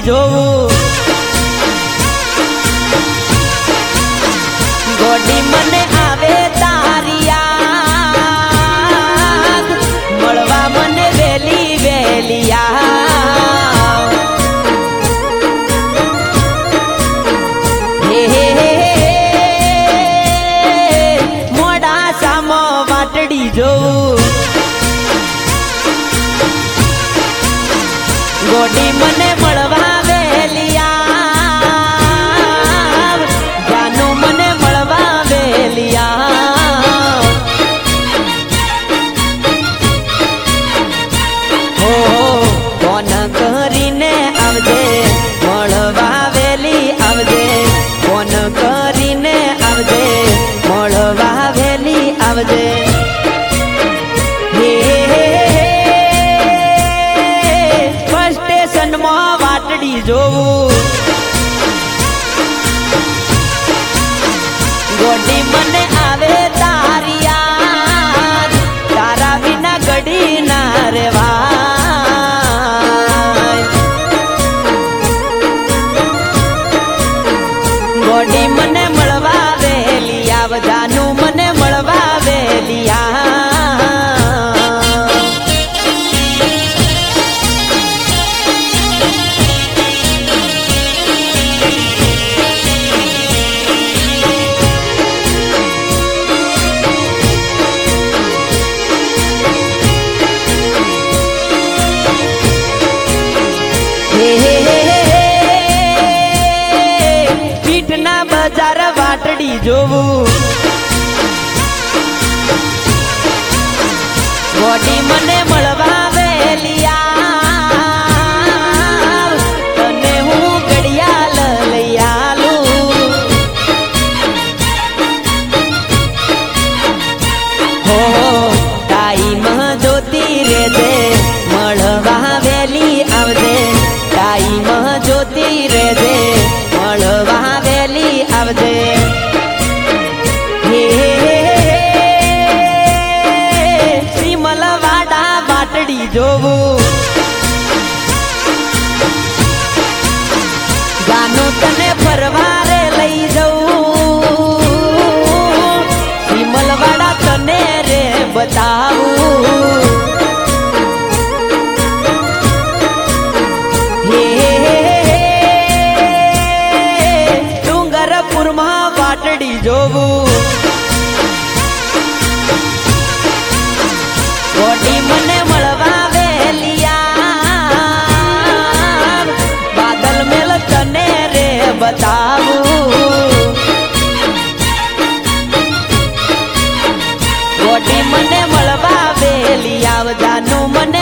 જોવું ગોડી મને આવે તારી યાદ મળવા મને વેલી વેલી મોડા સામો વાટડી જોવું ગોડી મને મળવા વેલિયા જાનું મને મળવા વેલિયા હો ફોન કરીને આવજે મળવા વેલી આવજે ફોન કરીને આવજે મળવા વેલી આવજે વાટડી જોવું ગોડી મને આવે તારી યાદ તારા વિના ઘડી ના રેવાય ગોડી મને મળવા વેલી આવજાનું મને મળવા વેલી પીઠના બજાર વાટડી જોવું ગોડી મને મળવા વેલિયા તને હું ઘડિયાળ લઈ આલું હો ટાઈમ જોતી રેજે મળવા વેલી આવજે ટાઈમ જોતી રેજે મળવા વેલી આવજે શ્રીમલવાડા વાટડી જોવું જાનું તને ફરવા રે લઈ જવું શ્રીમલવાડા તને રે બતાવું વાટડી જોવું ગોડી મને મળવા વેલિયા બાદલ મેલ તને રે બતાવું ગોડી મને મળવા વેલિયા જાનું મને